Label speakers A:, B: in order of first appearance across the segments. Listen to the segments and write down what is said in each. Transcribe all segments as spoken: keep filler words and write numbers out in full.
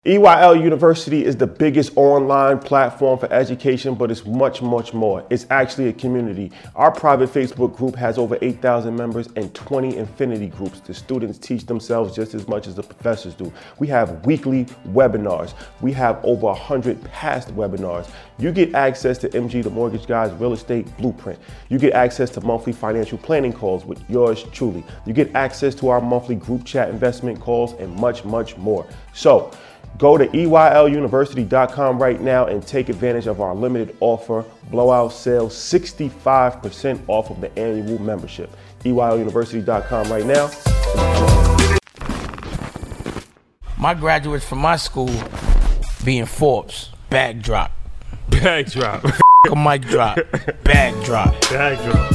A: E Y L University is the biggest online platform for education, but it's much, much more. It's actually a community. Our private Facebook group has over eight thousand members and twenty infinity groups. The students teach themselves just as much as the professors do. We have weekly webinars. We have over one hundred past webinars. You get access to M G, the Mortgage Guy's Real Estate Blueprint. You get access to monthly financial planning calls with yours truly. You get access to our monthly group chat investment calls and much, much more. So, go to E Y L university dot com right now and take advantage of our limited offer, blowout sale, sixty-five percent off of the annual membership. E Y L university dot com right now.
B: My graduates from my school being Forbes, bag drop.
C: Bag drop.
B: A mic drop. Bag drop.
C: Bag drop.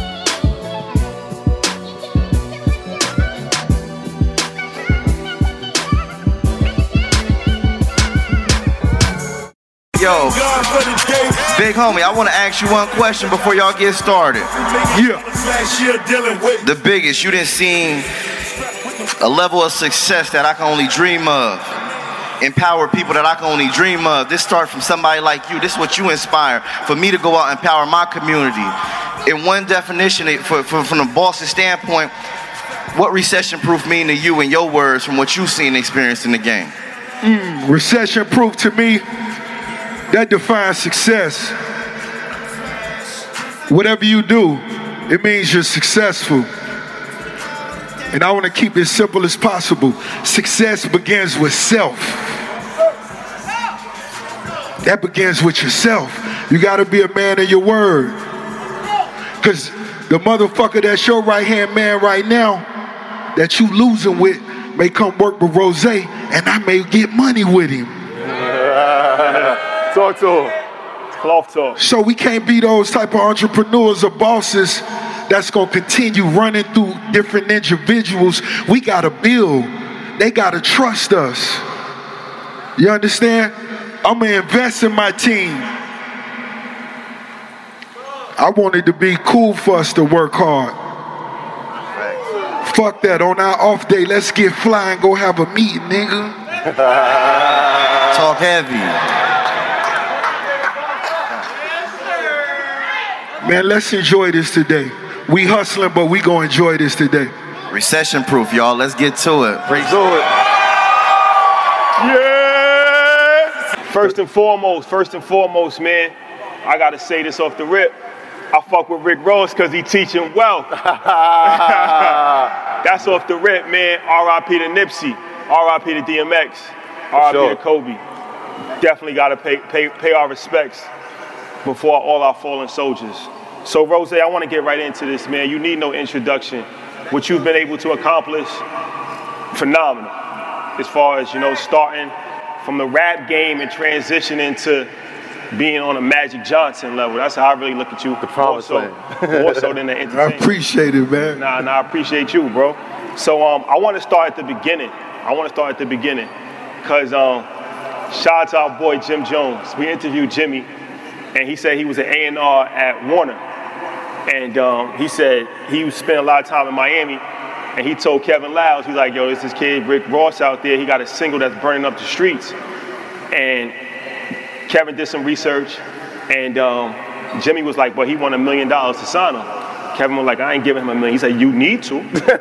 D: Yo, big homie, I want to ask you one question before y'all get started.
C: Yeah.
D: The biggest, you didn't see a level of success that I can only dream of. Empower people that I can only dream of. This starts from somebody like you. This is what you inspire. For me to go out and empower my community. In one definition, for, for, from the boss's standpoint, what recession-proof mean to you in your words from what you've seen and experienced in the game?
E: Mm, recession-proof to me, that defines success. Whatever you do, it means you're successful. And I want to keep it as simple as possible. Success begins with self. That begins with yourself. You got to be a man of your word. Because the motherfucker that's your right-hand man right now, that you losing with, may come work with Rose, and I may get money with him.
A: Talk to him. Cloth talk.
E: So we can't be those type of entrepreneurs or bosses that's going to continue running through different individuals. We got to build. They got to trust us. You understand? I'm going to invest in my team. I want it to be cool for us to work hard. Fuck that. On our off day, let's get fly and go have a meeting, nigga.
D: Talk heavy.
E: Man, let's enjoy this today. We hustling, but we gonna enjoy this today.
D: Recession proof, y'all. Let's get to it.
A: Let's do it. Yeah! First and foremost, first and foremost, man, I gotta say this off the rip. I fuck with Rick Ross because he teaching well. That's off the rip, man. R I P to Nipsey. R I P to D M X. R I P sure. to Kobe. Definitely gotta pay, pay, pay our respects before all our fallen soldiers. So, Rose, I want to get right into this, man. You need no introduction. What you've been able to accomplish, phenomenal. As far as, you know, starting from the rap game and transitioning to being on a Magic Johnson level. That's how I really look at you.
C: The promise
A: more so, more so than the entertainment.
E: I appreciate it, man.
A: Nah, nah, I appreciate you, bro. So, um, I want to start at the beginning. I want to start at the beginning. Because, um, shout out to our boy, Jim Jones. We interviewed Jimmy, and he said he was an A and R at Warner. And um, he said he spent a lot of time in Miami, and he told Kevin Liles, he's like, yo, this is kid Rick Ross out there. He got a single that's burning up the streets. And Kevin did some research, and um, Jimmy was like, well, he won a million dollars to sign him. Kevin was like, I ain't giving him a million. He said, you need to.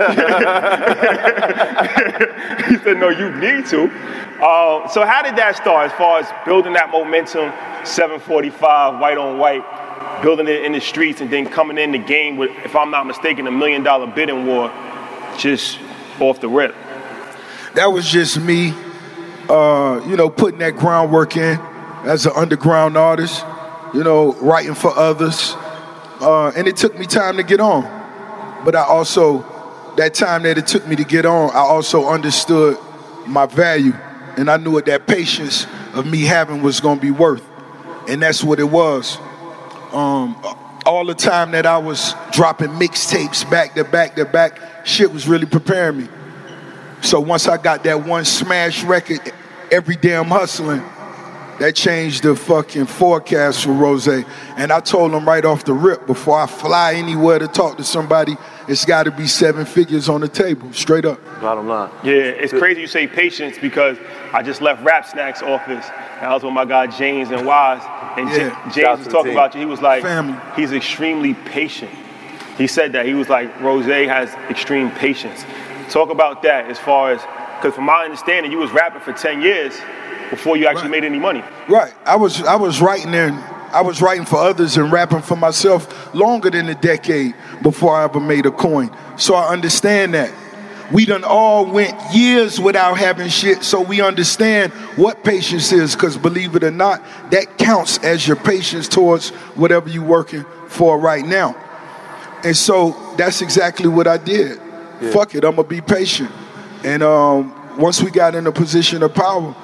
A: He said, no, you need to. Uh, so how did that start as far as building that momentum, seven forty-five, white on white, building it in the streets, and then coming in the game with, if I'm not mistaken, a million dollar bidding war just off the rip?
E: That was just me, uh, you know, putting that groundwork in as an underground artist, you know, writing for others. Uh, and it took me time to get on. But I also, that time that it took me to get on, I also understood my value. And I knew what that patience of me having was going to be worth. And that's what it was. Um, all the time that I was dropping mixtapes back to back to back, shit was really preparing me. So once I got that one smash record, Every Day I'm Hustling, that changed the fucking forecast for Rose. And I told him right off the rip, before I fly anywhere to talk to somebody, it's got to be seven figures on the table, straight up.
F: Bottom line.
A: Yeah, it's crazy you say patience because I just left Rap Snacks office and I was with my guy James and Wise, and
E: Yeah.
A: J- James was talking about you. He was like,
E: Family.
A: he's extremely patient. He said that. He was like, Rose has extreme patience. Talk about that as far as, because from my understanding, you was rapping for ten years before you actually
E: Right.
A: made any money.
E: Right. I was I was writing and I was writing for others and rapping for myself longer than a decade before I ever made a coin. So I understand that. We done all went years without having shit, so we understand what patience is, because believe it or not, that counts as your patience towards whatever you're working for right now. And so that's exactly what I did. Yeah. Fuck it, I'm gonna be patient. And um, once we got in a position of power,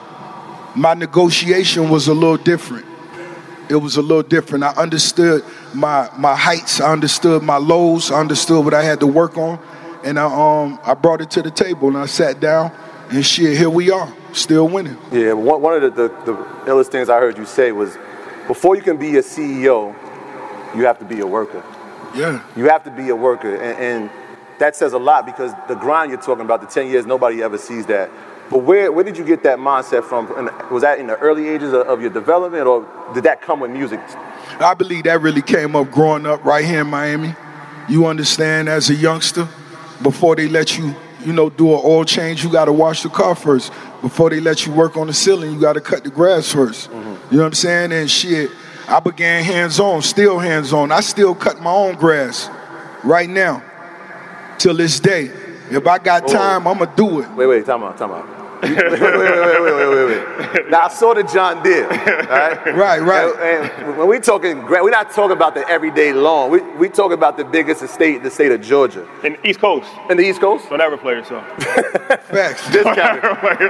E: my negotiation was a little different. It was a little different. I understood my my heights, I understood my lows, I understood what I had to work on, and I um I brought it to the table and I sat down and shit, here we are, still winning.
F: Yeah, one, one of the, the, the illest things I heard you say was, before you can be a C E O, you have to be a worker.
E: Yeah.
F: You have to be a worker, and, and that says a lot, because the grind you're talking about, the ten years, nobody ever sees that. But where where did you get that mindset from? And was that in the early ages of, of your development, or did that come with music?
E: I believe that really came up growing up right here in Miami. You understand, as a youngster, before they let you, you know, do an oil change, you got to wash the car first. Before they let you work on the ceiling, you got to cut the grass first. Mm-hmm. You know what I'm saying? And shit, I began hands-on, still hands-on. I still cut my own grass right now, till this day. If I got time, I'm going to do it.
F: Wait, wait, time out, time out. wait, wait, wait, wait, wait, wait, wait, wait. Now, I saw the John Deere, right?
E: Right, right.
F: And, and when we talking, we're not talking about the everyday lawn. We we talking about the biggest estate in the state of Georgia.
A: In the East Coast.
F: In the East Coast?
A: Don't ever play yourself.
E: Facts.
F: Discounted.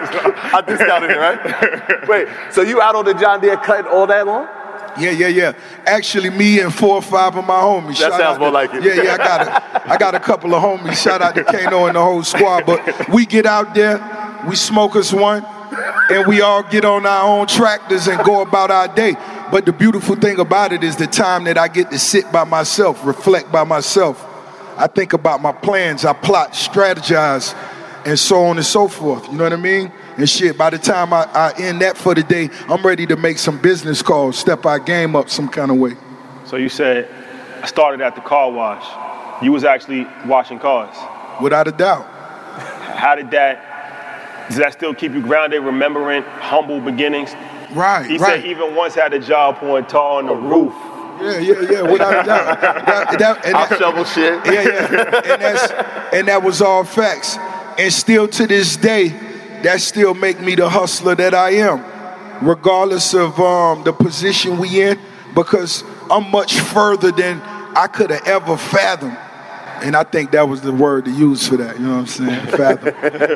F: I discounted it, right? Wait, so you out on the John Deere cutting all that long?
E: Yeah, yeah, yeah. Actually, me and four or five of my homies.
F: That
E: Shout
F: sounds
E: out
F: more
E: to,
F: like it.
E: Yeah, yeah, I got a, I got a couple of homies. Shout out to Kano and the whole squad. But we get out there, we smoke us one, and we all get on our own tractors and go about our day. But the beautiful thing about it is the time that I get to sit by myself, reflect by myself. I think about my plans, I plot, strategize, and so on and so forth. You know what I mean? And shit, by the time I, I end that for the day, I'm ready to make some business calls, step our game up some kind of way.
A: So you said, I started at the car wash. You was actually washing cars.
E: Without a doubt.
A: How did that, does that still keep you grounded, remembering humble beginnings?
E: Right,
A: He
E: right.
A: said even once had a job pouring tar on the roof.
E: Yeah, yeah, yeah, without a doubt. That, that, and
F: I'll
E: that,
F: shovel shit.
E: Yeah, yeah, and, that's, and that was all facts. And still to this day, that still make me the hustler that I am, regardless of um, the position we in, because I'm much further than I could have ever fathomed. And I think that was the word to use for that, you know what I'm saying? Fathom.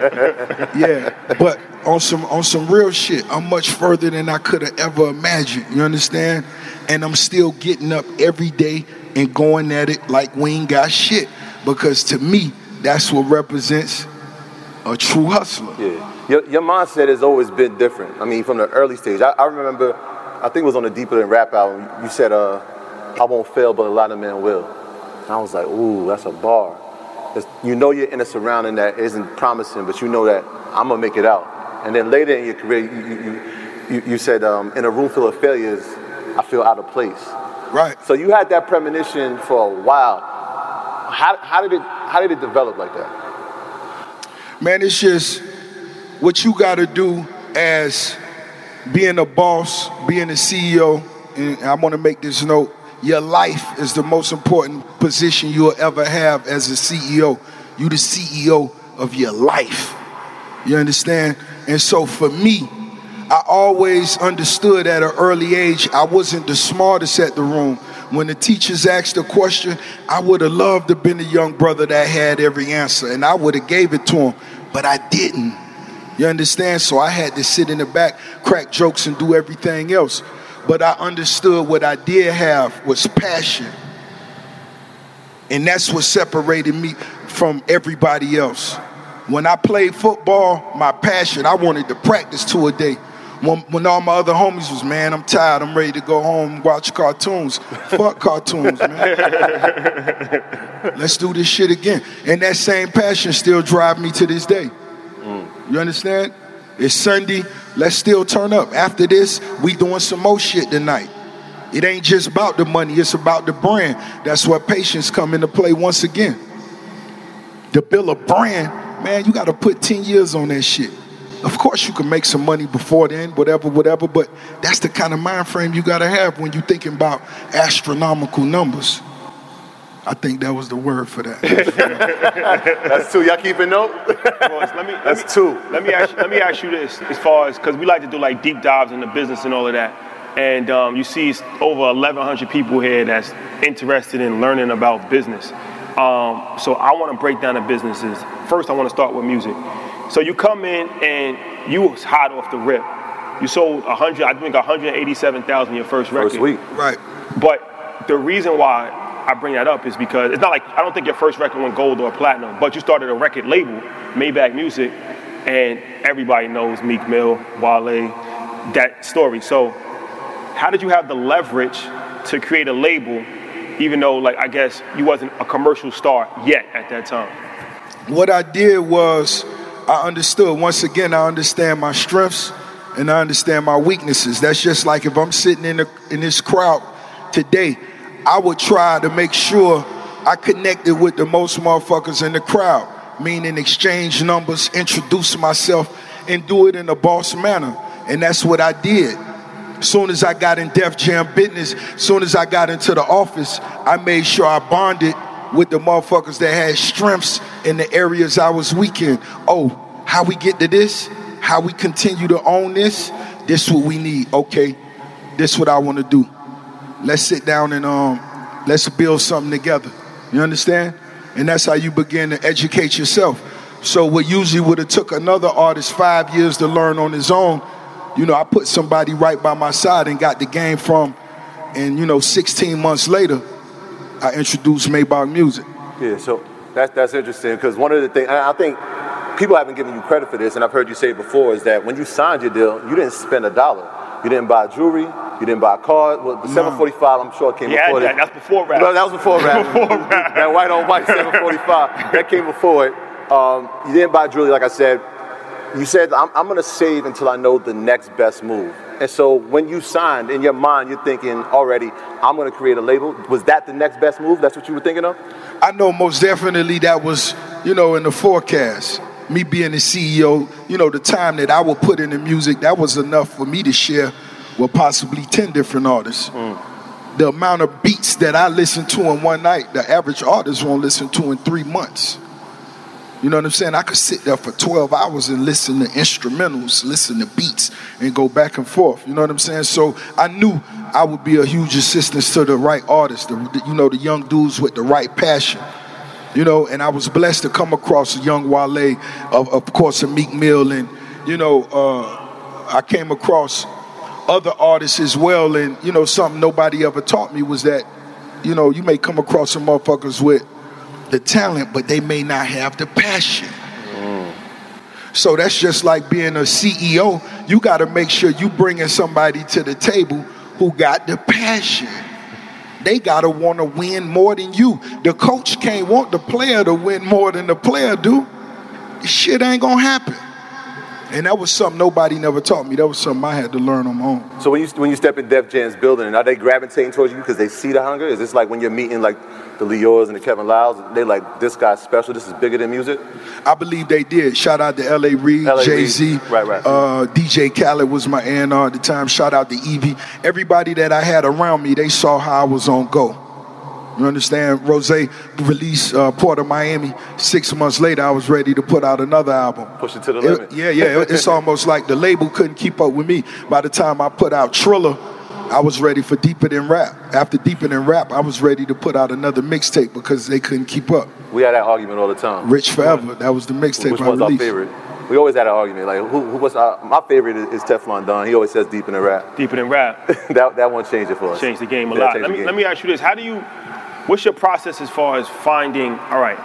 E: Yeah, but on some on some real shit, I'm much further than I could have ever imagined, you understand? And I'm still getting up every day and going at it like we ain't got shit, because to me, that's what represents a true hustler.
F: Yeah. Your, your mindset has always been different. I mean, from the early stage. I, I remember, I think it was on the Deeper Than Rap album, you said, uh, I won't fail, but a lot of men will. And I was like, ooh, that's a bar. It's, you know you're in a surrounding that isn't promising, but you know that I'm going to make it out. And then later in your career, you, you, you, you said, um, in a room full of failures, I feel out of place.
E: Right.
F: So you had that premonition for a while. How, how did it, how did it develop like that?
E: Man, it's just what you got to do as being a boss, being a C E O, and I want to make this note, your life is the most important position you'll ever have as a C E O. You the C E O of your life. You understand? And so for me, I always understood at an early age I wasn't the smartest at the room. When the teachers asked a question, I would have loved to have been the young brother that had every answer, and I would have gave it to him, but I didn't. You understand? So I had to sit in the back, crack jokes, and do everything else. But I understood what I did have was passion. And that's what separated me from everybody else. When I played football, my passion, I wanted to practice two a day. When, when all my other homies was, man, I'm tired, I'm ready to go home and watch cartoons. Fuck cartoons, man. Let's do this shit again. And that same passion still drives me to this day. Mm. You understand? It's Sunday, let's still turn up. After this, we doing some more shit tonight. It ain't just about the money, it's about the brand. That's where patience come into play once again. To build a brand, man, you gotta put ten years on that shit. Of course you can make some money before then, whatever, whatever, but that's the kind of mind frame you gotta have when you're thinking about astronomical numbers. I think that was the word for that.
F: That's two. Y'all keeping note?
A: Well, let me, let
F: That's
A: me,
F: two.
A: Let me ask. Let me ask you this, as far as because we like to do like deep dives into business and all of that, and um, you see over eleven hundred people here that's interested in learning about business. Um, so I want to break down the businesses. First, I want to start with music. So you come in and you was hot off the rip. You sold one hundred, I think one hundred eighty-seven thousand your first record.
F: First week.
E: Right.
A: But the reason why I bring that up is because it's not like, I don't think your first record went gold or platinum, but you started a record label, Maybach Music, and everybody knows Meek Mill, Wale, that story. So how did you have the leverage to create a label, even though, like, I guess you wasn't a commercial star yet at that time?
E: What I did was I understood, once again, I understand my strengths and I understand my weaknesses. That's just like if I'm sitting in, the, in this crowd today, I would try to make sure I connected with the most motherfuckers in the crowd, meaning exchange numbers, introduce myself, and do it in a boss manner. And that's what I did. As soon as I got in Def Jam business, as soon as I got into the office, I made sure I bonded with the motherfuckers that had strengths in the areas I was weak in. Oh, how we get to this? How we continue to own this? This what we need. Okay, this what I want to do. Let's sit down and um, let's build something together. You understand? And that's how you begin to educate yourself. So what usually would have took another artist five years to learn on his own, you know, I put somebody right by my side and got the game from, and you know, sixteen months later, I introduced Maybach Music.
F: Yeah, so that's that's interesting because one of the things, I think people haven't given you credit for this, and I've heard you say it before, is that when you signed your deal, you didn't spend a dollar. You didn't buy jewelry. You didn't buy a car. Well, the no. seven forty-five, I'm sure, came
A: yeah,
F: before
A: that.
F: that.
A: That's before rap.
F: No, that was before rap.
A: before rap.
F: That white on white seven forty-five, that came before it. Um, you didn't buy jewelry, like I said. You said, I'm, I'm going to save until I know the next best move. And so when you signed, in your mind, you're thinking already, I'm going to create a label. Was that the next best move? That's what you were thinking of?
E: I know most definitely that was, you know, in the forecast. Me being the C E O, you know, the time that I would put in the music, that was enough for me to share with possibly ten different artists. Mm. The amount of beats that I listen to in one night, the average artist won't listen to in three months. You know what I'm saying? I could sit there for twelve hours and listen to instrumentals, listen to beats, and go back and forth. You know what I'm saying? So I knew I would be a huge assistance to the right artists, the, the, you know, the young dudes with the right passion. You know, and I was blessed to come across a young Wale, of, of course, a Meek Mill, and, you know, uh, I came across other artists as well, and, you know, something nobody ever taught me was that, you know, you may come across some motherfuckers with the talent, but they may not have the passion. Mm. So that's just like being a C E O. You got to make sure you bringing somebody to the table who got the passion. They got to want to win more than you. The coach can't want the player to win more than the player do. This shit ain't going to happen. And that was something nobody never taught me. That was something I had to learn on my own.
F: So when you when you step in Def Jam's building, are they gravitating towards you because they see the hunger? Is this like when you're meeting like the Leors and the Kevin Lyles, they like, this guy's special, this is bigger than music?
E: I believe they did. Shout out to L A Reid, Jay-Z.
F: Right, right.
E: Uh, D J Khaled was my A and R at the time. Shout out to Evie. Everybody that I had around me, they saw how I was on go. You understand? Rose released uh, Port of Miami. Six months later, I was ready to put out another album.
F: Push it to the limit.
E: It, yeah, yeah. It, it's almost like the label couldn't keep up with me. By the time I put out Triller, I was ready for Deeper Than Rap. After Deeper Than Rap, I was ready to put out another mixtape because they couldn't keep up.
F: We had that argument all the time.
E: Rich Forever, that was the mixtape I released.
F: Which one's our favorite? We always had an argument. Like, who, who was our, my favorite is, is Teflon Don. He always says Deeper Than Rap.
A: Deeper Than Rap.
F: that that one changed it for us.
A: Changed the game a lot. Let me, let me ask you this. How do you, what's your process as far as finding, all right,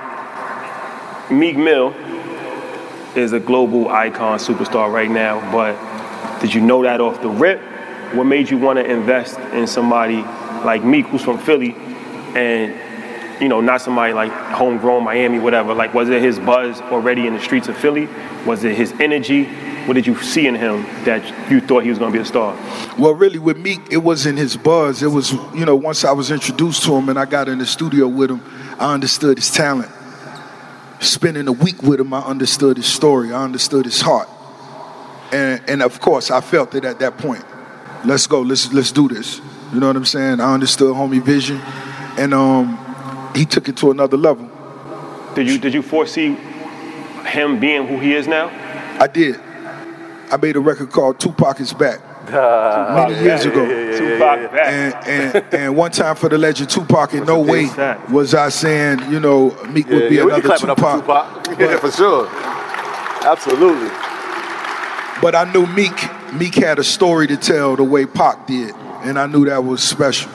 A: Meek Mill is a global icon, superstar right now, but Did you know that off the rip? What made you want to invest in somebody like Meek, who's from Philly, and you know, not somebody like homegrown Miami, whatever? Like, was it his buzz already in the streets of Philly? Was it his energy? What did you see in him that you thought he was going to be a star?
E: Well, really, with Meek, it wasn't his buzz. It was, you know, once I was introduced to him and I got in the studio with him, I understood his talent. Spending a week with him, I understood his story. I understood his heart. And, and of course, I felt it at that point. Let's go. Let's let's do this. You know what I'm saying? I understood homie vision, and um, he took it to another level.
A: Did you did you foresee him being who he is now?
E: I did. I made a record called Tupac Is Back
F: Uh,
E: many years
F: yeah,
E: ago.
F: yeah, yeah, yeah,
A: Tupac
F: yeah.
A: back.
E: And, and and one time for the legend Tupac, in
A: What's
E: no
A: the
E: way
A: big fact?
E: was I saying, you know, Meek
F: Yeah,
E: would be
F: yeah, we can
E: another
F: clap it up for
E: Tupac.
F: Tupac. Yeah, for sure. Absolutely.
E: But I knew Meek, Meek had a story to tell the way Pac did, and I knew that was special.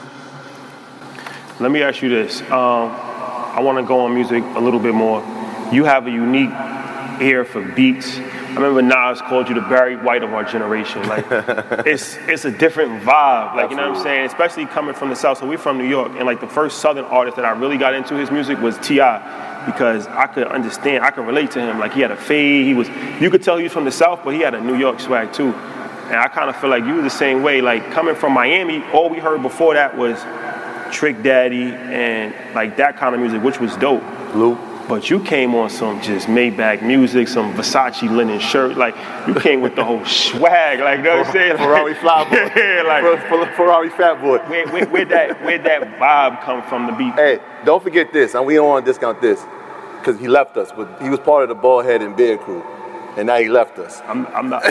A: Let me ask you this. Um, I want to go on music a little bit more. You have a unique ear for beats. I remember Nas called you the Barry White of our generation. Like, it's it's a different vibe. Like, you know what I'm saying? Especially coming from the South. So we're from New York, and like the first Southern artist that I really got into his music was T I because I could understand, I could relate to him. Like, he had a fade. He was, you could tell he was from the South, but he had a New York swag too. And I kind of feel like you were the same way. Like, coming from Miami, all we heard before that was Trick Daddy and like that kind of music, which was dope.
F: Blue.
A: But you came on some just Maybach music, some Versace linen shirt. Like, you came with the whole swag. Like, you know what I'm saying? Like,
F: Ferrari Flyboy.
A: Yeah, like,
F: Fer- Fer- Ferrari Fat Boy.
A: where, where, where'd that, where'd that vibe come from, the beat?
F: Hey, don't forget this, and we don't want to discount this, because he left us, but he was part of the Ballhead and Beard crew, and now he left us.
A: I'm, I'm not.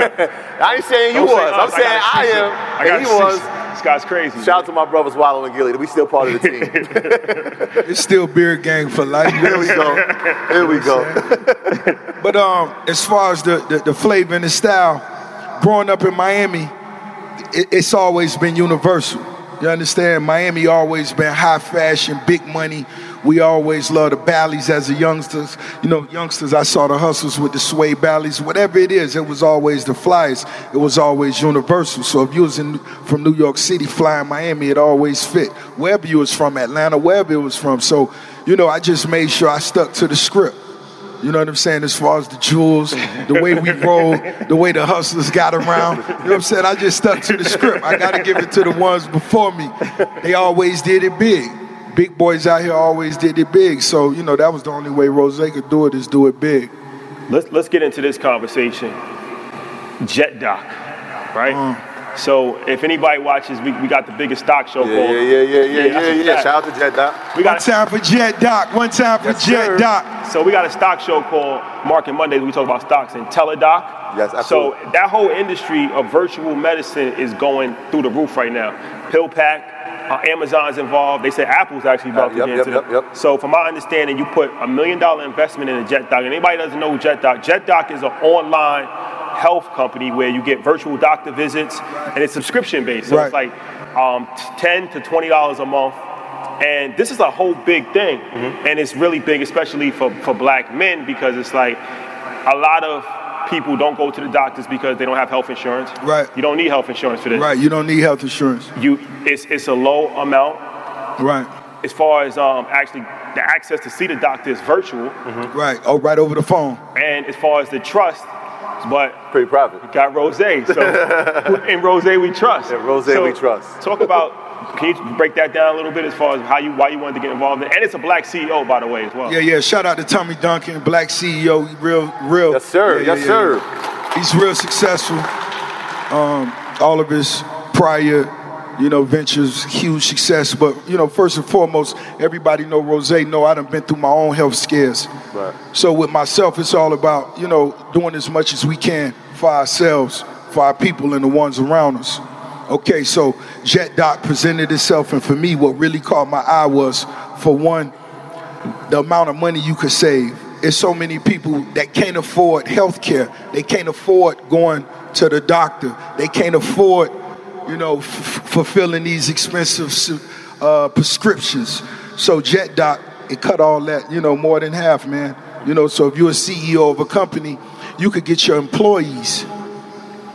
F: I ain't saying you
A: Don't say
F: was,
A: us.
F: I'm saying
A: got
F: I
A: six-
F: am,
A: I got
F: and he
A: six-
F: was.
A: This guy's crazy.
F: Shout out to my brothers Wallow and Gilly, we still part of the team.
E: It's still Beard Gang for life.
F: Here we go, here we go.
E: But um, as far as the, the, the flavor and the style, growing up in Miami, it, it's always been universal. You understand? Miami always been high fashion, big money. We always loved the Bally's as a youngsters. You know, youngsters, I saw the hustles with the suede Bally's. Whatever it is, it was always the flyers. It was always universal. So if you was in, from New York City flying Miami, it always fit. Wherever you was from, Atlanta, wherever it was from. So, you know, I just made sure I stuck to the script. You know what I'm saying? As far as the jewels, the way we roll, the way the hustlers got around. You know what I'm saying? I just stuck to the script. I got to give it to the ones before me. They always did it big. Big boys out here always did it big. So, you know, that was the only way Rose could do it, is do it big.
A: Let's, let's get into this conversation. Jet Doc, right?
E: Uh,
A: So if anybody watches, we, we got the biggest stock show
F: Yeah,
A: called.
F: yeah, yeah, yeah, yeah,
A: that's a
F: yeah, yeah.
A: fact.
F: Shout out to Jet Doc.
A: We
E: One
A: got
E: time for Jet Doc. One time for
F: Yes,
E: Jet
F: sir.
E: Doc.
A: So we got a stock show called Market Mondays. We talk about stocks and Teledoc.
F: Yes,
A: So
F: absolutely.
A: that whole industry of virtual medicine is going through the roof right now. PillPack, uh, Amazon's involved. They say Apple's actually about
F: Uh,
A: to
F: yep,
A: get
F: yep,
A: into it.
F: yep, yep.
A: So from my understanding, you put a million dollar investment in a JetDoc. And anybody doesn't know who JetDoc, JetDoc is an online health company where you get virtual doctor visits, and it's subscription based. So
E: Right.
A: it's like um, ten to twenty dollars a month. And this is a whole big thing.
F: Mm-hmm.
A: And it's really big, especially for, for black men, because it's like a lot of people don't go to the doctors because they don't have health insurance.
E: Right.
A: You don't need health insurance for this.
E: Right, you don't need health insurance.
A: You, it's, it's a low amount.
E: Right,
A: As far as um, actually the access to see the doctor is virtual.
E: right. Oh, right over the phone.
A: And as far as the trust, but
F: Pretty private.
A: got Rose. So in Rose we trust.
F: Yeah, Rose
A: So
F: we trust.
A: Talk about, can you break that down a little bit as far as how you, why you wanted to get involved in it? And it's a black C E O, by the way, as well.
E: Yeah, yeah. Shout out to Tommy Duncan, black C E O. He Real, real.
F: Yes, sir.
E: Yeah,
F: yes,
E: yeah,
F: sir.
E: yeah. He's real successful. Um, all of his prior, you know, ventures, huge success. But, you know, first and foremost, everybody know Rose, know I done been through my own health scares.
F: Right.
E: So with myself, it's all about, you know, doing as much as we can for ourselves, for our people and the ones around us. Okay, so JetDoc presented itself, and for me, what really caught my eye was, for one, the amount of money you could save. There's so many people that can't afford health care. They can't afford going to the doctor. They can't afford, you know, f- fulfilling these expensive uh, prescriptions. So JetDoc, it cut all that, you know, more than half, man. You know, so if you're a C E O of a company, you could get your employees,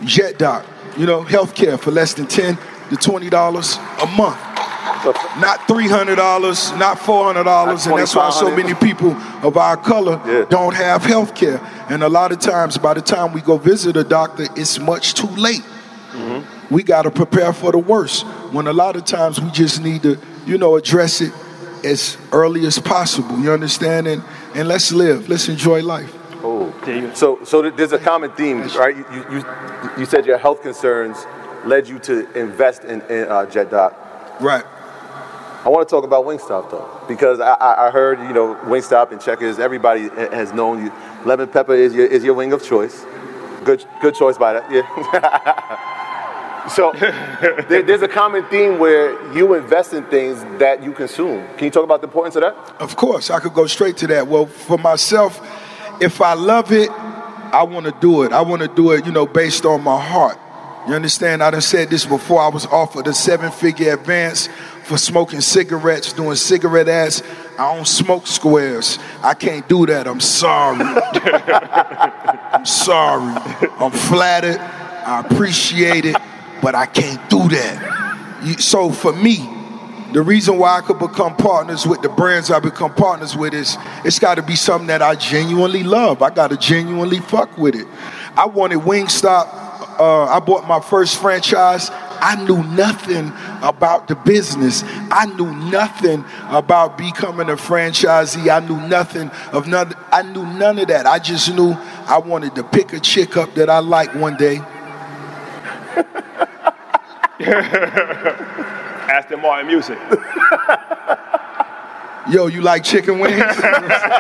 E: JetDoc, you know, healthcare for less than ten to twenty dollars a month. Not three hundred dollars, not four hundred dollars, and that's why so many people of our color yeah. don't have health care. And a lot of times, by the time we go visit a doctor, it's much too late. Mm-hmm. We got to prepare for the worst, when a lot of times we just need to, you know, address it as early as possible. You understand? And, and let's live. Let's enjoy life.
F: Oh, so so there's a common theme, right? You you, you said your health concerns led you to invest in, in uh, JetDoc.
E: Right.
F: I want to talk about Wingstop though, because I, I heard, you know, Wingstop and Checkers, everybody has known you. Lemon pepper is your is your wing of choice. Good good choice by that. Yeah. So there, there's a common theme where you invest in things that you consume. Can you talk about the importance of that?
E: Of course, I could go straight to that. Well, for myself, if I love it, I want to do it. I want to do it, you know, based on my heart. You understand? I done said this before. I was offered a seven-figure advance for smoking cigarettes, doing cigarette ads. I don't smoke squares. I can't do that. I'm sorry. I'm sorry. I'm flattered. I appreciate it, but I can't do that. You, so for me, the reason why I could become partners with the brands I become partners with is it's got to be something that I genuinely love. I got to genuinely fuck with it. I wanted Wingstop. Uh, I bought my first franchise. I knew nothing about the business. I knew nothing about becoming a franchisee. I knew nothing of none. I knew none of that. I just knew I wanted to pick a chick up that I liked one day.
A: Aston Martin music.
E: Yo, you like chicken wings? You know what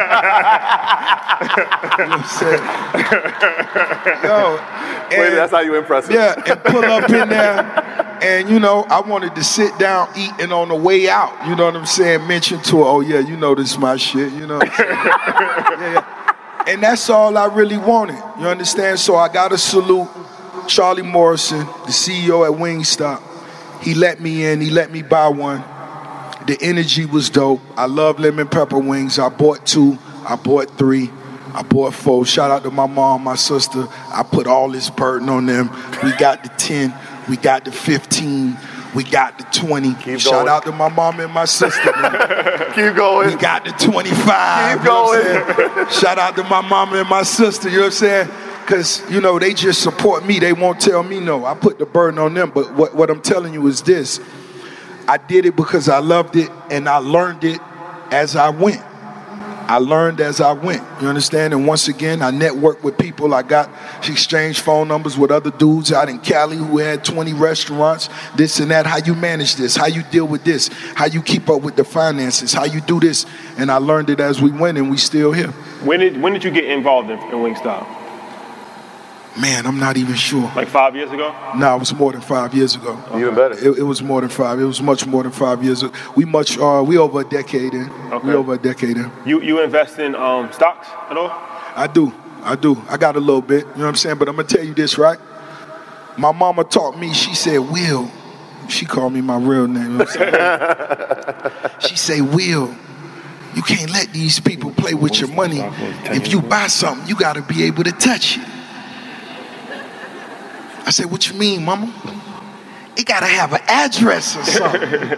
E: I'm saying? Yo, and,
F: Wait, that's how you impress me.
E: Yeah, and pull up in there, and you know, I wanted to sit down, eat, and on the way out, you know what I'm saying, mention to her, oh yeah, you know this is my shit, you know what I'm saying? yeah, yeah. And that's all I really wanted, you understand? So I gotta salute Charlie Morrison, the C E O at Wingstop. He let me in, he let me buy one. The energy was dope. I love lemon pepper wings. I bought two, I bought three, I bought four. Shout out to my mom, my sister. I put all this burden on them. We got the ten, we got the fifteen, we got the twenty.
F: Keep
E: Shout
F: going.
E: out to my mom and my sister.
F: Keep going.
E: We got the twenty-five.
F: Keep going.
E: You know what I'm saying? Shout out to my mom and my sister, you know what I'm saying? Because, you know, they just support me. They won't tell me no. I put the burden on them. But what, what I'm telling you is this. I did it because I loved it, and I learned it as I went. I learned as I went, you understand? And once again, I networked with people. I got exchanged phone numbers with other dudes out in Cali who had twenty restaurants, this and that. How you manage this, how you deal with this, how you keep up with the finances, how you do this. And I learned it as we went, and we still here.
A: When did when did you get involved in, in Wingstop?
E: Man, I'm not even sure.
A: Like five years ago?
E: No, it was more than five years ago.
F: Even better.
E: It, it was more than five. It was much more than five years ago. We much, uh, we over a decade in.
A: Okay.
E: We over a decade in.
A: You you invest in um, stocks at all?
E: I do. I do. I got a little bit. You know what I'm saying? But I'm going to tell you this, right? My mama taught me, she said, Will. She called me my real name. You know what I'm saying? She said, Will, you can't let these people play with your money. If you buy something, you got to be able to touch it. I said, what you mean, mama? It gotta have an address or something.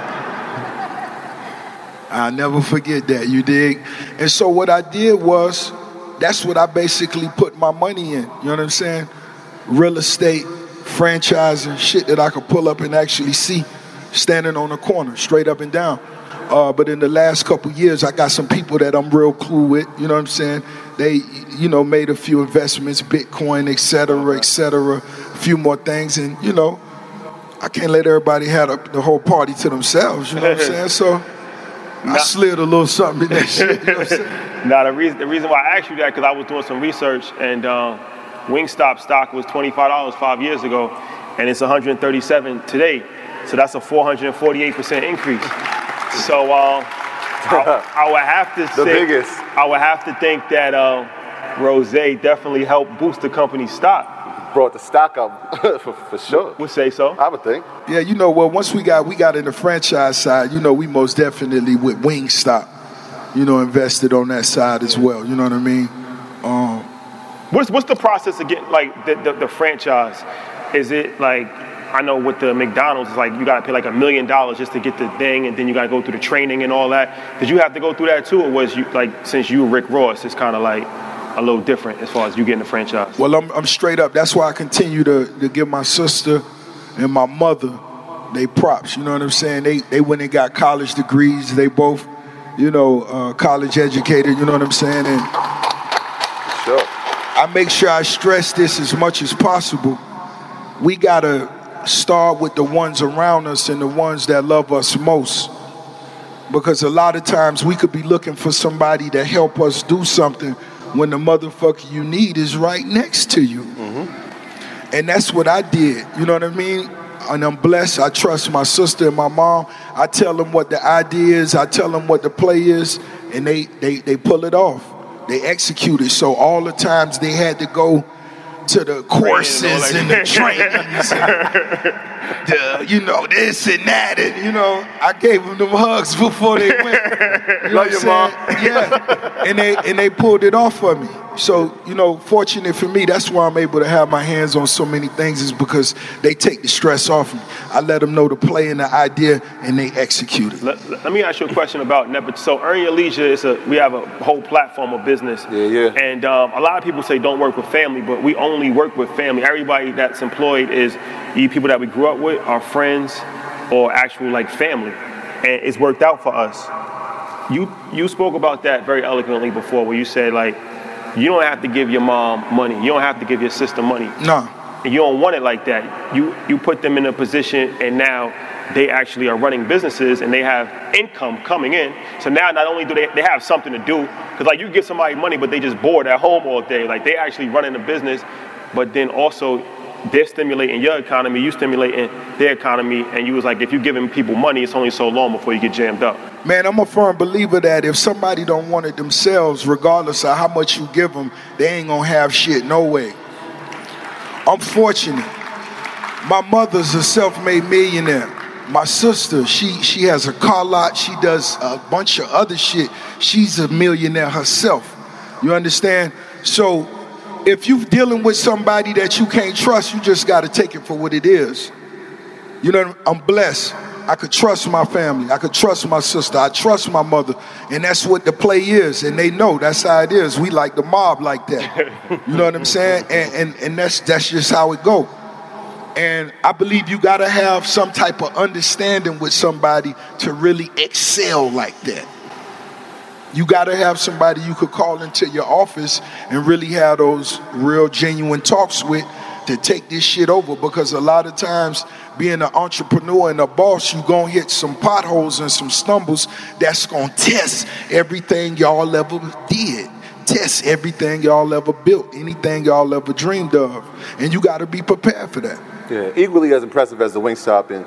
E: I'll never forget that, you dig? And so what I did was, that's what I basically put my money in. You know what I'm saying? Real estate, franchising, shit that I could pull up and actually see standing on the corner, straight up and down. Uh, but in the last couple years, I got some people that I'm real cool with, you know what I'm saying? They, you know, made a few investments, Bitcoin, et cetera, et cetera, a few more things. And, you know, I can't let everybody have a, the whole party to themselves, you know what I'm saying? So I slid a little something in that shit, you know what I'm saying?
A: Now, the reason, the reason why I asked you that, because I was doing some research, and um, Wingstop stock was twenty-five dollars five years ago, and it's one hundred thirty-seven dollars today. So that's a four hundred forty-eight percent increase. So uh, I, I would have to
F: the
A: say,
F: biggest.
A: I would have to think that uh, Rose definitely helped boost the company's stock.
F: Brought the stock up for, for sure.
A: Would say so.
F: I would think.
E: Yeah, you know, well, once we got we got in the franchise side, you know, we most definitely with Wingstop, you know, invested on that side as well. You know what I mean? Um,
A: What's what's the process of getting like the, the, the franchise? Is it like, I know with the McDonald's, it's like you gotta pay like a million dollars just to get the thing, and then you gotta go through the training and all that. Did you have to go through that too, or was you like, since you were Rick Ross, it's kind of like a little different as far as you getting the franchise?
E: Well, I'm I'm straight up. That's why I continue to to give my sister and my mother they props. You know what I'm saying? They they went and got college degrees. They both, you know, uh, college educated. You know what I'm saying? And
F: sure.
E: I make sure I stress this as much as possible. We gotta start with the ones around us and the ones that love us most. Because a lot of times we could be looking for somebody to help us do something when the motherfucker you need is right next to you. Mm-hmm. And that's what I did. You know what I mean? And I'm blessed. I trust my sister and my mom. I tell them what the idea is. I tell them what the play is. And they, they, they pull it off. They execute it. So all the times they had to go to the courses and the trainings and the, you know, this and that. And, you know, I gave them them hugs before they went. You know
F: Love your mom.
E: Yeah. And they, and they pulled it off for me. So, you know, fortunate for me, that's why I'm able to have my hands on so many things, is because they take the stress off me. I let them know the play and the idea, and they execute it.
A: Let, let me ask you a question about nepotism. So Earn Your Leisure, is a, we have a whole platform of business.
F: Yeah, yeah.
A: And um, a lot of people say don't work with family, but we only work with family. Everybody that's employed is either people that we grew up with, our friends, or actual like family. And it's worked out for us. You you spoke about that very eloquently before, where you said like, you don't have to give your mom money. You don't have to give your sister money.
E: No.
A: And you don't want it like that. You you put them in a position, and now they actually are running businesses, and they have income coming in. So now not only do they, they have something to do, because like you give somebody money, but they just bored at home all day. Like they actually running a business, but then also they're stimulating your economy, you stimulating their economy, and you was like, if you giving people money, it's only so long before you get jammed up.
E: Man, I'm a firm believer that if somebody don't want it themselves, regardless of how much you give them, they ain't gonna have shit, no way. I'm fortunate. My mother's a self-made millionaire. My sister, she she has a car lot, she does a bunch of other shit. She's a millionaire herself. You understand? So if you're dealing with somebody that you can't trust, you just gotta take it for what it is. You know, I'm blessed. I could trust my family. I could trust my sister. I trust my mother. And that's what the play is. And they know that's how it is. We like the mob like that. You know what I'm saying? And and, and that's that's just how it go. And I believe you gotta have some type of understanding with somebody to really excel like that. You gotta have somebody you could call into your office and really have those real genuine talks with to take this shit over, because a lot of times being an entrepreneur and a boss, you gonna hit some potholes and some stumbles that's gonna test everything y'all ever did, test everything y'all ever built, anything y'all ever dreamed of, and you gotta be prepared for that.
F: Yeah, equally as impressive as the Wingstop and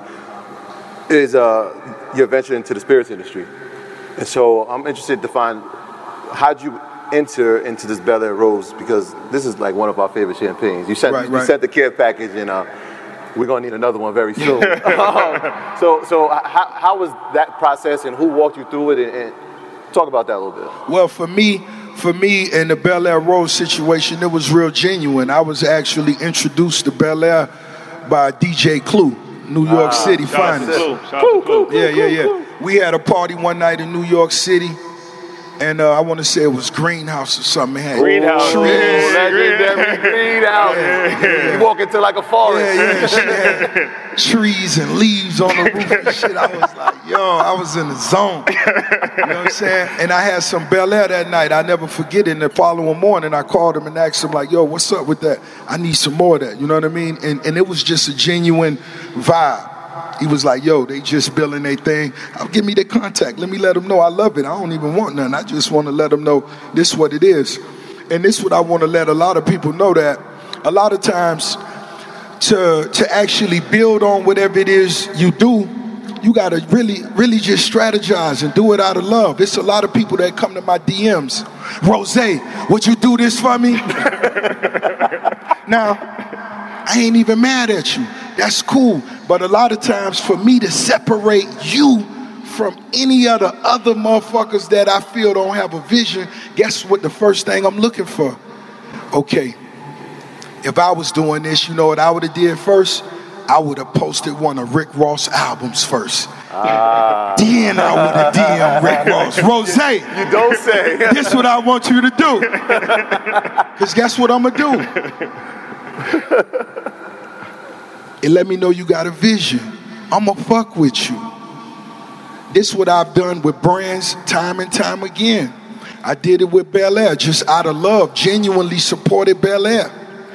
F: is uh, your venture into the spirits industry. And so I'm interested to find, how'd you enter into this Bel Air Rose, because this is like one of our favorite champagnes. You sent
E: right,
F: you
E: right.
F: sent the care package, and uh, we're gonna need another one very soon. um, so so how, how was that process, and who walked you through it, and, and talk about that a little bit.
E: Well, for me, for me in the Bel Air Rose situation, it was real genuine. I was actually introduced to Bel Air by D J Clue, New York
F: Ah,
E: City
A: Shout out to
E: finest.
A: Clue. Shout out to Clue.
E: Yeah, yeah, yeah. We had a party one night in New York City, and uh, I want to say it was Greenhouse or something. It had
A: Greenhouse.
E: trees.
A: Yeah,
F: Legendary Greenhouse.
E: yeah.
F: You walk into like a forest.
E: Yeah, yeah, she had trees and leaves on the roof and shit. I was like, yo, I was in the zone. You know what I'm saying? And I had some Bel Air that night. I never forget it. And the following morning, I called him and asked him, like, yo, what's up with that? I need some more of that. You know what I mean? And, and it was just a genuine vibe. He was like, yo, they just building their thing. I'll give me their contact. Let me let them know I love it. I don't even want none. I just want to let them know this is what it is. And this is what I want to let a lot of people know, that a lot of times to, to actually build on whatever it is you do, you got to really, really just strategize and do it out of love. It's a lot of people that come to my D Ms. Rose, would you do this for me? Now, I ain't even mad at you. That's cool. But a lot of times for me to separate you from any other other motherfuckers that I feel don't have a vision, guess what the first thing I'm looking for? okay, if I was doing this, you know what I would have did first? I would have posted one of Rick Ross albums first. Ah. Then I would have D M'd Rick Ross. Rose,
F: you don't say.
E: This is what I want you to do. Because guess what I'm going to do? It let me know you got a vision. I'm going to fuck with you. This is what I've done with brands time and time again. I did it with Bel Air, just out of love, genuinely supported Bel Air.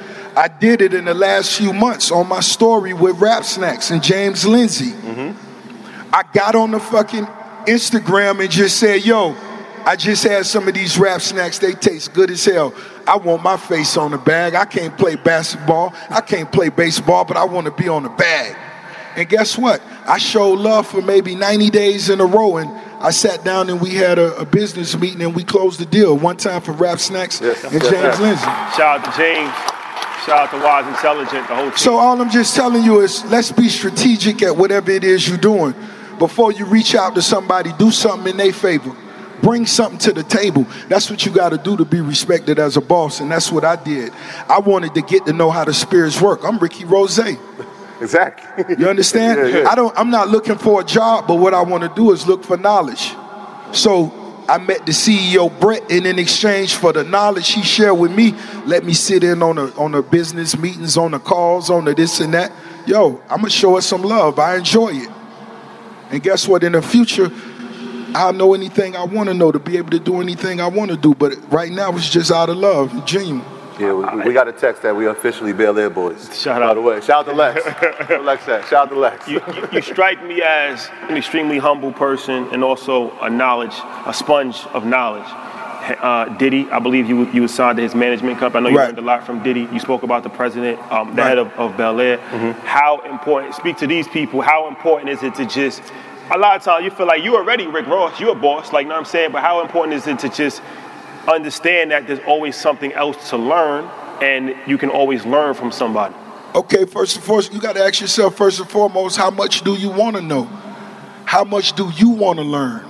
E: I did it in the last few months on my story with Rap Snacks and James Lindsay. Mm-hmm. I got on the fucking Instagram and just said, yo, I just had some of these Rap Snacks, they taste good as hell. I want my face on the bag. I can't play basketball, I can't play baseball, but I want to be on the bag. And guess what? I showed love for maybe ninety days in a row, and I sat down and we had a, a business meeting and we closed the deal. One time for Rap Snacks yes, and yes, James yes. Lindsay.
A: Shout out to James. Shout out to Wise Intelligent, the whole team.
E: So all I'm just telling you is let's be strategic at whatever it is you're doing. Before you reach out to somebody, do something in their favor. Bring something to the table. That's what you got to do to be respected as a boss, and that's what I did. I wanted to get to know how the spirits work. I'm Ricky Rose.
F: Exactly.
E: You understand?
F: yeah, yeah.
E: I don't. I'm not looking for a job, but what I want to do is look for knowledge. So I met the C E O Brett, and in exchange for the knowledge he shared with me, let me sit in on the on the business meetings, on the calls, on the this and that. Yo, I'm gonna show us some love. I enjoy it. And guess what? In the future, I'll know anything I want to know to be able to do anything I want to do. But right now, it's just out of love, genuine.
F: Yeah, we, we got a text that we officially Bel Air boys.
A: Shout out.
F: By the way, shout out to Lex. Lex said, shout out to Lex.
A: You, you, you strike me as an extremely humble person and also a knowledge, a sponge of knowledge. Uh, Diddy, I believe you you assigned to his management company. I know you
E: right.
A: learned a lot from Diddy. You spoke about the president, um, the
E: right.
A: head of, of Bel Air. Mm-hmm. How important, speak to these people, how important is it to just, a lot of times you feel like you're already Rick Ross, you're a boss, like, you know what I'm saying? But how important is it to just understand that there's always something else to learn and you can always learn from somebody?
E: Okay, first and foremost, you got to ask yourself, first and foremost, how much do you want to know? How much do you want to learn?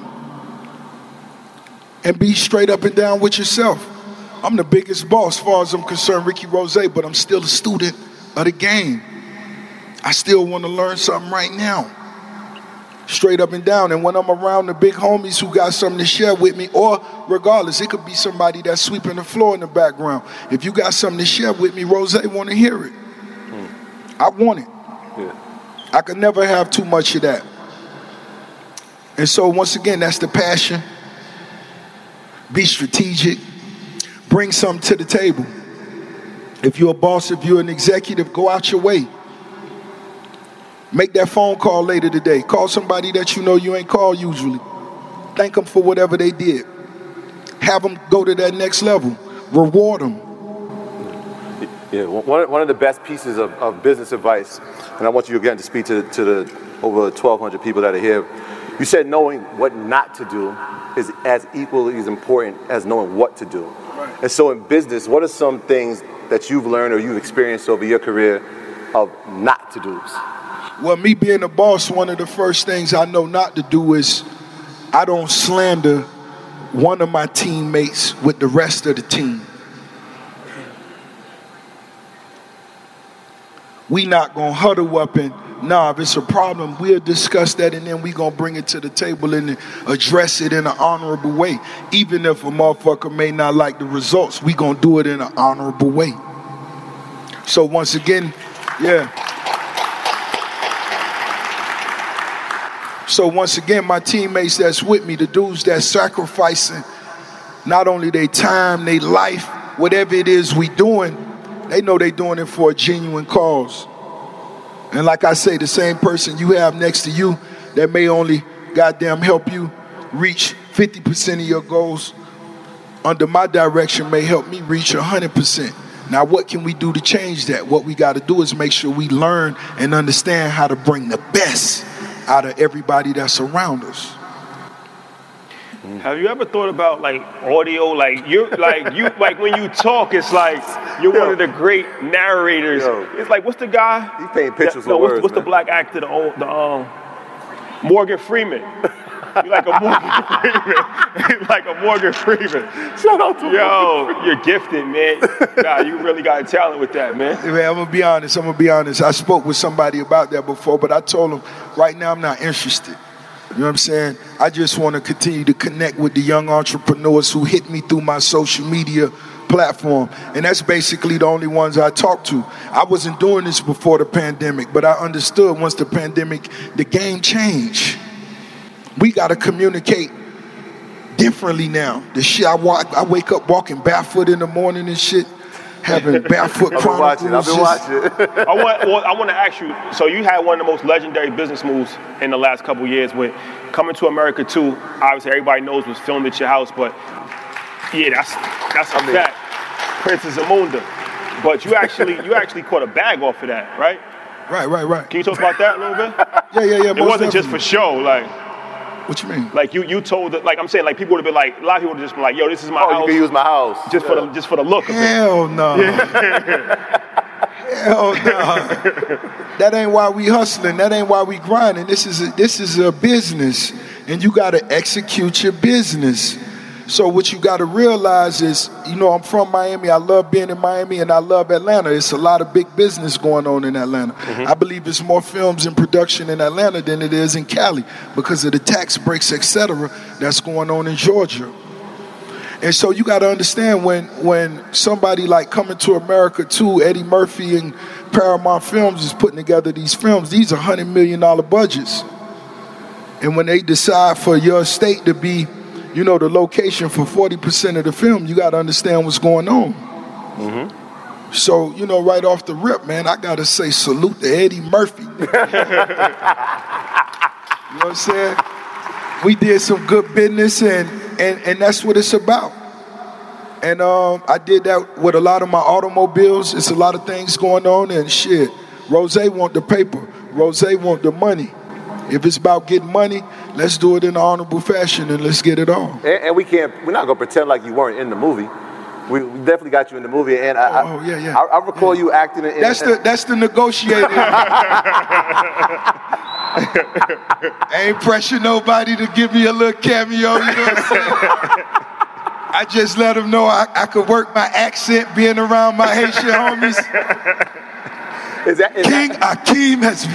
E: And be straight up and down with yourself. I'm the biggest boss as far as I'm concerned, Ricky Rose, but I'm still a student of the game. I still want to learn something right now. Straight up and down. And when I'm around the big homies who got something to share with me, or regardless, it could be somebody that's sweeping the floor in the background. If you got something to share with me, Rose, want to hear it. Hmm. I want it. Yeah. I could never have too much of that. And so once again, that's the passion. Be strategic. Bring something to the table. If you're a boss, if you're an executive, go out your way. Make that phone call later today. Call somebody that you know you ain't called usually. Thank them for whatever they did. Have them go to that next level. Reward them.
F: Yeah, one, one of the best pieces of, of business advice, and I want you again to speak to, to the over twelve hundred people that are here. You said knowing what not to do is as equally as important as knowing what to do. Right. And so in business, what are some things that you've learned or you've experienced over your career of not to do's?
E: Well, me being a boss, one of the first things I know not to do is I don't slander one of my teammates with the rest of the team. We not gonna huddle up and, nah, if it's a problem, we'll discuss that and then we gonna bring it to the table and address it in an honorable way. Even if a motherfucker may not like the results, we gonna do it in an honorable way. So once again, yeah. So once again, my teammates that's with me, the dudes that's sacrificing not only their time, their life, whatever it is we doing, they know they doing it for a genuine cause. And like I say, the same person you have next to you that may only goddamn help you reach fifty percent of your goals, under my direction may help me reach one hundred percent. Now, what can we do to change that? What we got to do is make sure we learn and understand how to bring the best out of everybody that's around us.
A: Have you ever thought about like audio? Like you, like you, like when you talk, it's like you're Yo. one of the great narrators. Yo. It's like, what's the guy?
F: He's painting pictures
A: that, no,
F: with
A: what's,
F: words.
A: What's
F: man.
A: the black actor? The, the um, Morgan Freeman. You like a Morgan Freeman. You like a Morgan Freeman.
F: Shout out to
A: Yo, you're gifted, man. Nah, you really got a talent with that, man.
E: Hey, man, I'm gonna be honest. I'm gonna be honest. I spoke with somebody about that before, but I told them right now I'm not interested. You know what I'm saying? I just want to continue to connect with the young entrepreneurs who hit me through my social media platform, and that's basically the only ones I talk to. I wasn't doing this before the pandemic, but I understood once the pandemic, the game changed. We got to communicate differently now. The shit I walk, I wake up walking barefoot in the morning and shit, having barefoot
F: I've been
E: chronicles.
F: watching. I've been
E: just-
F: watching.
A: I want, well, I want to ask you, so you had one of the most legendary business moves in the last couple of years with Coming to America two. Obviously, everybody knows was filmed at your house, but yeah, that's that's a
F: I mean-
A: fact. Princess Amunda. But you actually you actually caught a bag off of that, right?
E: Right, right, right.
A: Can you talk about that a little bit?
E: Yeah, yeah, yeah.
A: It wasn't just for show, like
E: What you mean?
A: like you you told it, like I'm saying, like people would have been like, a lot of people would have just been like, yo, this is my
F: Oh,
A: house.
F: you can use my house.
A: just for the just for the look of it.
E: Hell no. Hell no. That ain't why we hustling. That ain't why we grinding. This is a, this is a business, and you got to execute your business. So what you got to realize is, you know, I'm from Miami. I love being in Miami, and I love Atlanta. It's a lot of big business going on in Atlanta. Mm-hmm. I believe there's more films in production in Atlanta than it is in Cali because of the tax breaks, et cetera, that's going on in Georgia. And so you got to understand when when somebody like Coming to America two, Eddie Murphy and Paramount Films is putting together these films, these are one hundred million dollars budgets. And when they decide for your state to be, you know, the location for forty percent of the film, you got to understand what's going on. Mm-hmm. So, you know, right off the rip, man, I got to say salute to Eddie Murphy. You know what I'm saying? We did some good business, and, and, and that's what it's about. And um, I did that with a lot of my automobiles. It's a lot of things going on, and shit, Rose want the paper. Rose want the money. If it's about getting money, let's do it in an honorable fashion and let's get it on.
F: And, and we can't, we're not gonna pretend like you weren't in the movie. We, we definitely got you in the movie, and I,
E: Oh,
F: I,
E: yeah, yeah.
F: I, I recall
E: Yeah.
F: you acting in.
E: That's the that's the negotiator. I ain't pressure nobody to give me a little cameo, you know what I'm saying? I just let them know I, I could work my accent being around my Haitian homies.
F: Is that, is
E: King
F: that,
E: Akeem has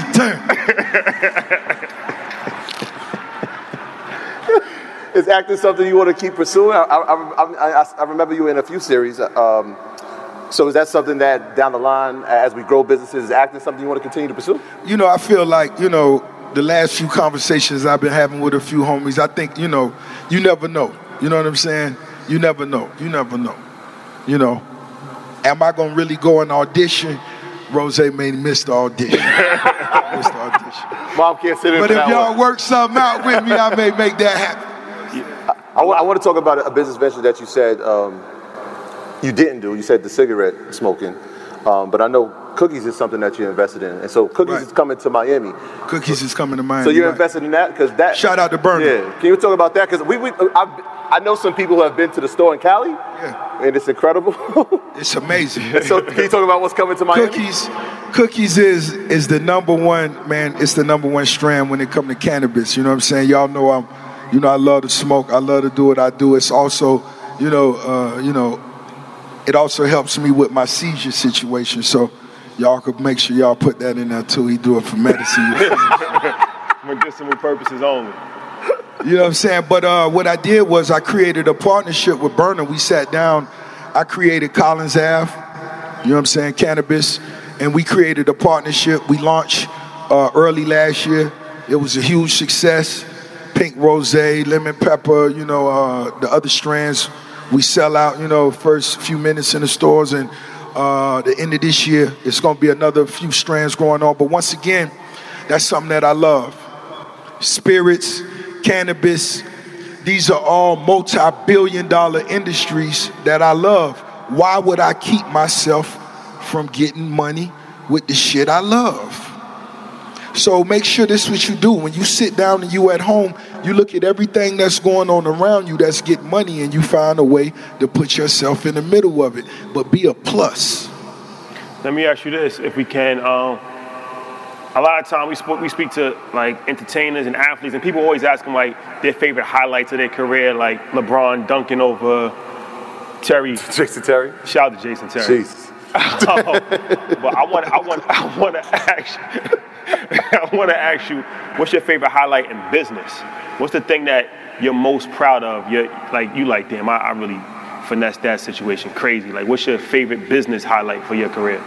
E: returned.
F: is acting something you want to keep pursuing? I, I, I, I, I remember you in a few series. Um, so is that something that down the line, as we grow businesses, is acting something you want to continue to pursue?
E: You know, I feel like, you know, the last few conversations I've been having with a few homies, I think, you know, you never know. You know what I'm saying? You never know. You never know. You know, am I going to really go and audition? Rose may miss the audition. Missed the audition.
F: Mom can't sit in
E: But
F: for
E: if
F: that
E: y'all
F: one.
E: work something out with me, I may make that happen.
F: I, I want to talk about a business venture that you said um, you didn't do. You said the cigarette smoking. Um, but I know cookies is something that you invested in. And so cookies
E: Right.
F: is coming to Miami.
E: Cookies is coming to mind.
F: So you're
E: right.
F: invested in that? Because that.
E: Shout out to Burner.
F: Yeah. Can you talk about that? Because we, we I, I know some people who have been to the store in Cali.
E: Yeah.
F: And it's incredible.
E: It's amazing.
F: So can you talk about what's coming to Miami?
E: Cookies, cookies is is the number one, man. It's the number one strand when it comes to cannabis. You know what I'm saying? Y'all know I'm, you know, I love to smoke. I love to do what I do. It's also, you know, uh, you know, it also helps me with my seizure situation. So y'all could make sure y'all put that in there too. He do it for medicine.
A: Medicinal purposes only.
E: You know what I'm saying? But uh, what I did was I created a partnership with Burner. We sat down. I created Collins Ave, you know what I'm saying, cannabis, and we created a partnership. We launched uh, early last year. It was a huge success. Pink rosé, lemon pepper, you know, uh, the other strands. We sell out, you know, first few minutes in the stores, and uh, the end of this year, it's going to be another few strands going on. But once again, that's something that I love. Spirits, cannabis, these are all multi-billion dollar industries that I love. Why would I keep myself from getting money with the shit I love? So make sure this is what you do. When you sit down and you at home, you look at everything that's going on around you that's getting money, and you find a way to put yourself in the middle of it. But be a plus.
A: Let me ask you this, if we can. Um, a lot of time we, sp- we speak to like entertainers and athletes, and people always ask them like their favorite highlights of their career, like LeBron dunking over Terry.
F: Jason Terry.
A: Shout out to Jason Terry.
F: Jesus.
A: oh, but I want, I want, I want to ask you, I want to ask you, what's your favorite highlight in business? What's the thing that you're most proud of? You're like, you like, damn, I, I really finessed that situation crazy. Like, what's your favorite business highlight for your career?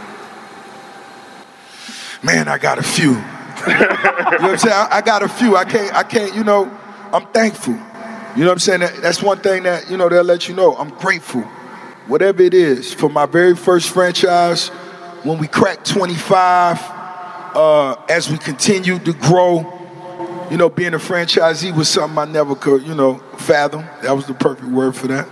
E: Man, I got a few. You know what I'm saying? I, I got a few. I can't, I can't, you know, I'm thankful. You know what I'm saying? That, that's one thing that, you know, they'll let you know. I'm grateful. Whatever it is. For my very first franchise, when we cracked twenty-five, uh, as we continued to grow, you know, being a franchisee was something I never could, you know, fathom. That was the perfect word for that.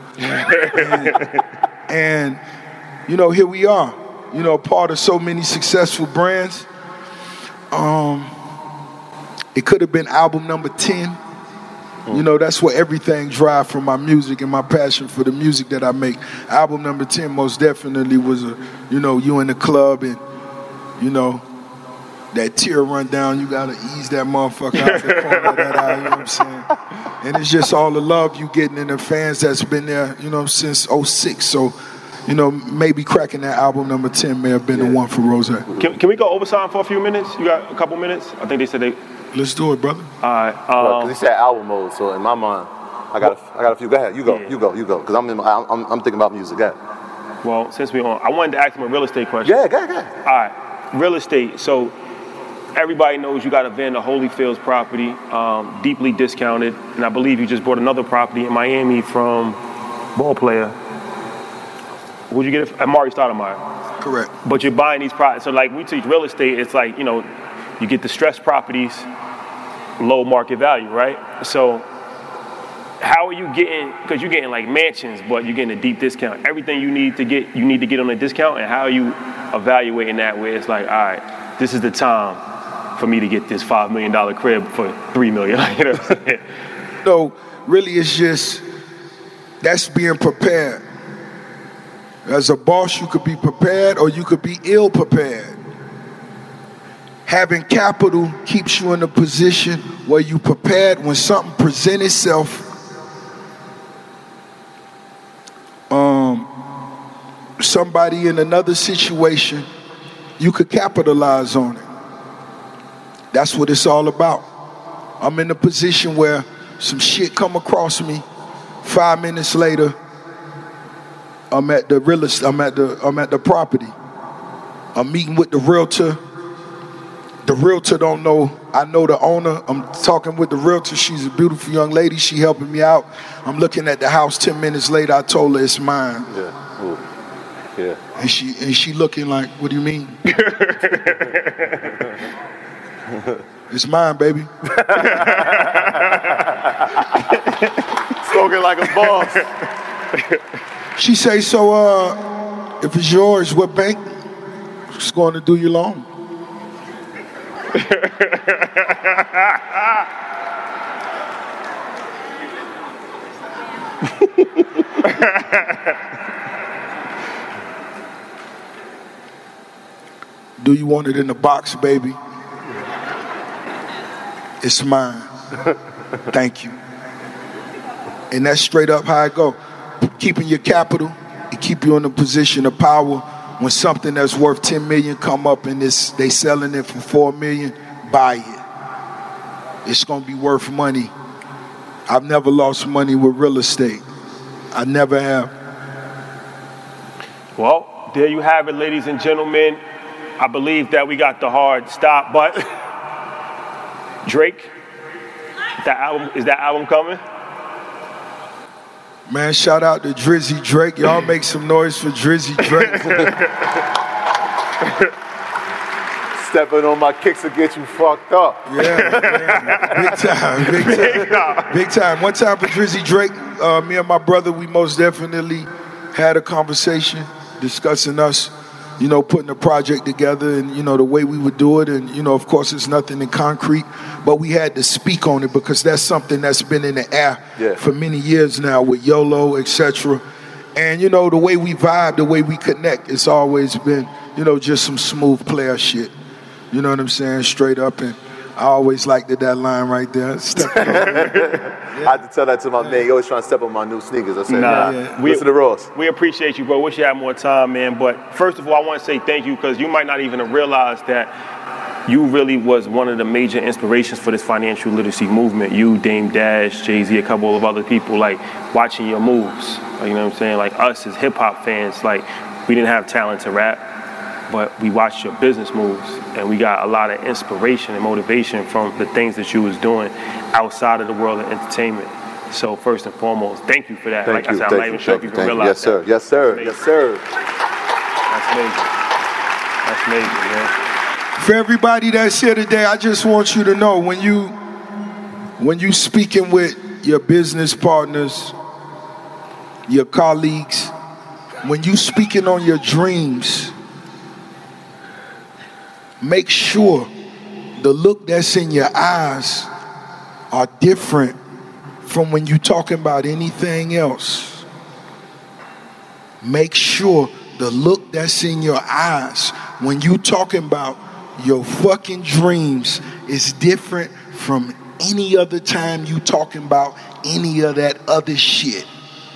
E: and, and, you know, here we are. You know, part of so many successful brands. Um, it could have been album number ten. You know, that's where everything drives from my music and my passion for the music that I make. Album number ten most definitely was, a, you know, you in the club and, you know, that tear run down, you got to ease that motherfucker out the corner of that eye, you know what I'm saying? And it's just all the love you getting in the fans that's been there, you know, since oh six. So, you know, maybe cracking that album number ten may have been yeah. the one for Rose.
A: Can, can we go overtime for a few minutes? You got a couple minutes? I think they said they...
E: Let's do it, brother.
A: All right. Um,
F: well, they said album mode, so in my mind, I got a, I got a few. Go ahead, you go, yeah. you go, you go, because I'm, in my, I'm I'm thinking about music. Go ahead.
A: Well, since we're on, I wanted to ask him a real estate question.
F: Yeah, go ahead, go ahead.
A: All right, real estate. So everybody knows you got a Vander Holyfield's property, um, deeply discounted, and I believe you just bought another property in Miami from ball player. Who'd you get it from? Amari Stoudemire.
E: Correct.
A: But you're buying these properties. So like we teach real estate, it's like, you know, you get distressed properties, low market value, right? So how are you getting, because you're getting like mansions, but you're getting a deep discount. Everything you need to get, you need to get on a discount, and how are you evaluating that where it's like, all right, this is the time for me to get this five million dollars crib for three million dollars. You know what I'm saying?
E: So really it's just, that's being prepared. As a boss, you could be prepared or you could be ill prepared. Having capital keeps you in a position where you prepared when something presents itself. Um, somebody in another situation, you could capitalize on it. That's what it's all about. I'm in a position where some shit come across me. Five minutes later, I'm at the real estate, I'm at the I'm at the property. I'm meeting with the realtor. The realtor don't know, I know the owner. I'm talking with the realtor. She's a beautiful young lady. She helping me out. I'm looking at the house. Ten minutes later, I told her it's mine.
F: Yeah. Ooh. Yeah.
E: And she and she looking like, what do you mean? It's mine, baby.
F: Spoken like a boss.
E: She say, so uh, if it's yours, what bank is going to do your loan? Do you want it in the box, baby? It's mine. Thank you. And that's straight up how I go. Keeping your capital, it keep you in a position of power. When something that's worth ten million come up and it's, they selling it for four million, buy it. It's gonna be worth money. I've never lost money with real estate. I never have.
A: Well, there you have it, ladies and gentlemen. I believe that we got the hard stop, but Drake, that album, is that album coming?
E: Man, shout out to Drizzy Drake. Y'all make some noise for Drizzy Drake.
F: Stepping on my kicks will get you fucked up.
E: Yeah, man. Big time, big time. Big time. One time for Drizzy Drake, uh, me and my brother, we most definitely had a conversation discussing us, you know, putting a project together and, you know, the way we would do it. And, you know, of course, it's nothing in concrete, but we had to speak on it because that's something that's been in the air yeah. for many years now with YOLO, et cetera. And, you know, the way we vibe, the way we connect, it's always been, you know, just some smooth player shit. You know what I'm saying? Straight up. And I always liked it, that line right there. Step it
F: yeah. I had to tell that to my man. He always trying to step on my new sneakers. I said,
A: nah,
F: nah,
A: we,
F: listen to Ross.
A: We appreciate you, bro. Wish you had more time, man. But first of all, I want to say thank you, because you might not even have realized that you really was one of the major inspirations for this financial literacy movement. You, Dame Dash, Jay-Z, a couple of other people, like, watching your moves. You know what I'm saying? Like, us as hip-hop fans, like, we didn't have talent to rap, but we watched your business moves, and we got a lot of inspiration and motivation from the things that you was doing outside of the world of entertainment. So first and foremost, thank you for that.
F: Thank
A: like
F: you,
A: I said, I'm not even sure if you can realize
F: yes, sir.
A: that.
F: Yes, sir. Yes, sir.
A: That's amazing. That's amazing, man.
E: For everybody that's here today, I just want you to know, when you when you speaking with your business partners, your colleagues, when you speaking on your dreams, make sure the look that's in your eyes are different from when you talking about anything else. Make sure the look that's in your eyes when you talking about your fucking dreams is different from any other time you talking about any of that other shit.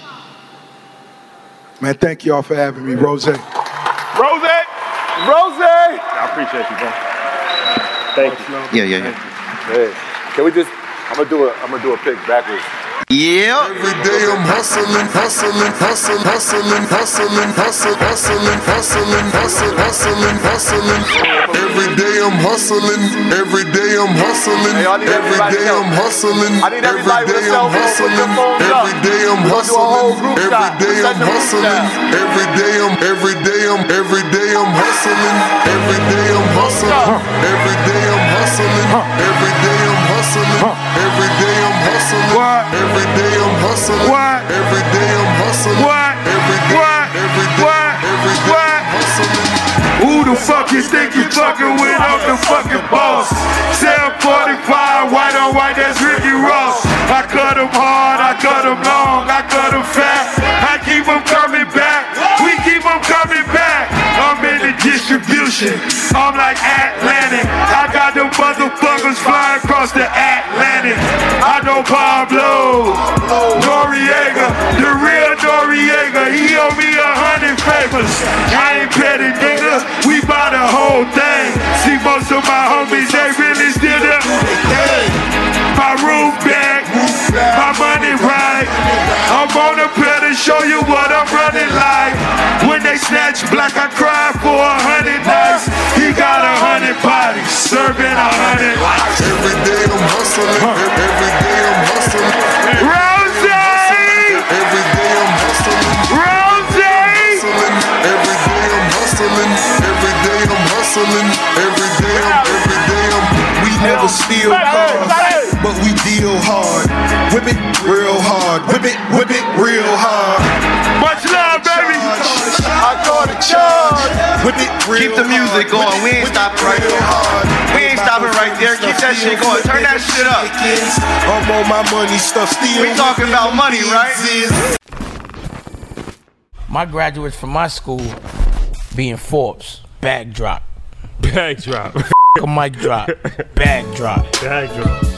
E: Man, thank y'all for having me. Rose. Rose!
F: Rose!
A: I appreciate you, bro. Thank you.
D: Yeah, yeah, yeah.
F: Hey, can we just, I'm gonna do a, I'm gonna do a pick backwards.
D: Yeah.
G: Every day I'm hustling, hustling, hustling, hustling, hustling, hustling, hustling, hustling, hustling, hustling, hustling. Every day I'm hustling, every day I'm hustling, every day I'm hustling, every day I'm hustling, every day I'm hustling, every day I'm hustling, every day I'm, every day I'm, every day I'm hustling, every day I'm hustling, every day I'm hustling, every day I'm hustling, every day I'm hustling, every day I'm hustling,
C: What?
G: every day I'm hustling,
C: What?
G: every day,
C: What?
G: every day,
C: What?
G: every day
C: What?
G: I'm hustling.
C: Who the fuck you think you fucking with? I'm the fucking boss. seven forty-five, white on white, that's Ricky Ross. I cut him hard, I cut him long, I cut him fat. I keep him coming back, we keep him coming back. I'm in the distribution, I'm like Atlantic. I got them motherfuckers flying across the Atlantic. I know Pablo Noriega, the real Noriega. He owe me a hundred favors. I ain't petty, nigga. We buy the whole thing. See, most of my homies, they really still there. My room back, my money right. I'm on a pill to show you what I'm running like. When they snatch black, I cry for a hundred nights. He got a hundred bodies, serving a hundred lives.
G: Every day I'm hustling, every day I'm hustling.
C: Rose!
G: Every day I'm hustling.
C: Rose!
G: Every day I'm hustling, every day I'm hustling, every day I'm, every day I'm. We never steal cars, but we deal hard. Whip it real hard, whip it, whip it real hard.
C: Much love, baby!
G: I call it charge. Whip it real
D: Keep the music
G: hard.
D: going. We ain't stopping right there. We ain't stopping right there. Keep that shit going. Turn that shit up.
G: I'm on my money stuff still.
D: We talking about money, right?
B: My graduates from my school being Forbes, bag drop.
C: Bag drop.
B: A mic drop, bag drop.
C: Bag drop.